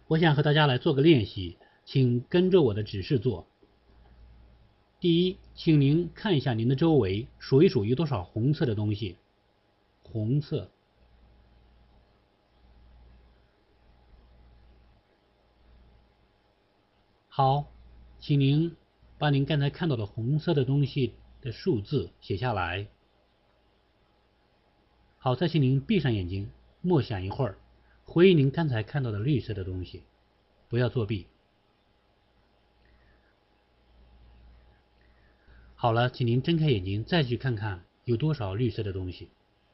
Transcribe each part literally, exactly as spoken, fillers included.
我想和大家来做个练习，请跟着我的指示做。第一，请您看一下您的周围，数一数有多少红色的东西。红色。好，请您把您刚才看到的红色的东西的数字写下来。好，再请您闭上眼睛，默想一会儿，回忆您刚才看到的绿色的东西，不要作弊。好了，请您睁开眼睛，再去看看有多少绿色的东西。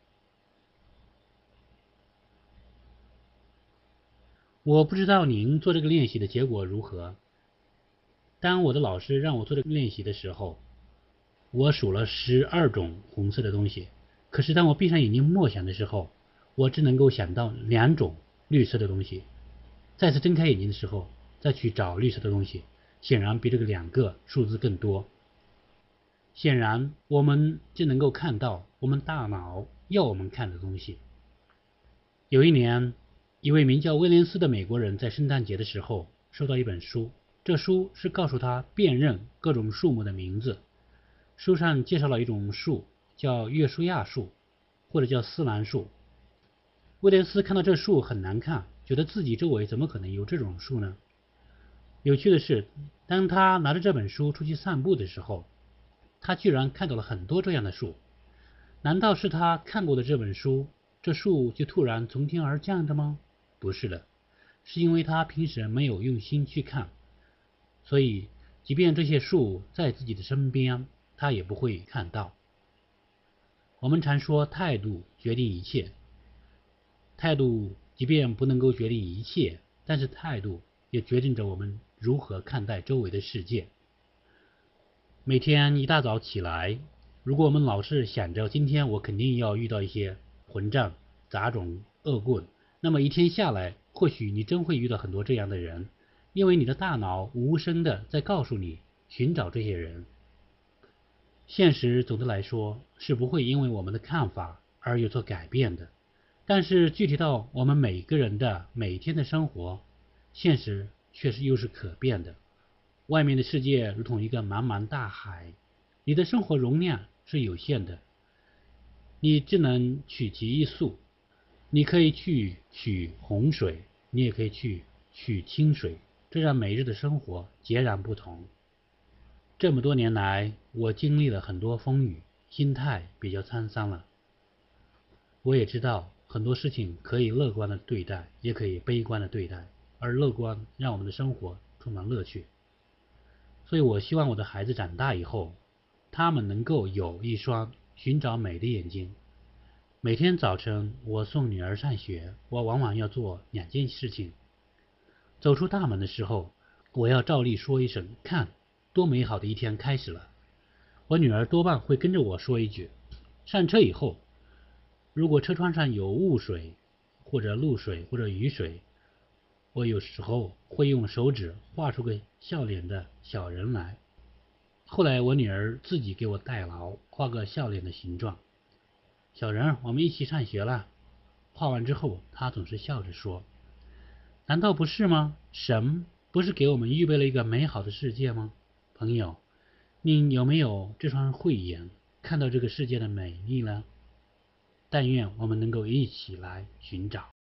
我不知道您做这个练习的结果如何。当我的老师让我做这个练习的时候，我数了十二种红色的东西，可是当我闭上眼睛默想的时候，我只能够想到两种绿色的东西。再次睁开眼睛的时候，再去找绿色的东西，显然比这个两个数字更多。显然，我们就能够看到我们大脑要我们看的东西。有一年，一位名叫威廉斯的美国人在圣诞节的时候收到一本书，这书是告诉他辨认各种树木的名字。书上介绍了一种树叫约书亚树，或者叫丝兰树。威廉斯看到这树很难看，觉得自己周围怎么可能有这种树呢？有趣的是，当他拿着这本书出去散步的时候，他居然看到了很多这样的树。难道是他看过的这本书，这树就突然从天而降的吗？不是的，是因为他平时没有用心去看，所以即便这些树在自己的身边，他也不会看到。我们常说态度决定一切，态度即便不能够决定一切，但是态度也决定着我们如何看待周围的世界。每天一大早起来，如果我们老是想着今天我肯定要遇到一些混账、杂种、恶棍，那么一天下来，或许你真会遇到很多这样的人，因为你的大脑无声的在告诉你寻找这些人。现实总的来说是不会因为我们的看法而有所改变的，但是具体到我们每个人的每天的生活，现实却是又是可变的。外面的世界如同一个茫茫大海，你的生活容量是有限的，你只能取其一粟。你可以去取洪水，你也可以去取清水，这让每日的生活截然不同。这么多年来，我经历了很多风雨，心态比较沧桑了。我也知道很多事情可以乐观的对待，也可以悲观的对待，而乐观让我们的生活充满乐趣。所以我希望我的孩子长大以后，他们能够有一双寻找美的眼睛。每天早晨我送女儿上学，我往往要做两件事情。走出大门的时候，我要照例说一声看，多美好的一天开始了。我女儿多半会跟着我说一句。上车以后，如果车窗上有雾水或者露水或者雨水，我有时候会用手指画出个笑脸的小人来。后来我女儿自己给我代劳，画个笑脸的形状。小人，我们一起上学了。画完之后，她总是笑着说，难道不是吗？神不是给我们预备了一个美好的世界吗？朋友，你有没有这双慧眼，看到这个世界的美丽呢？但愿我们能够一起来寻找。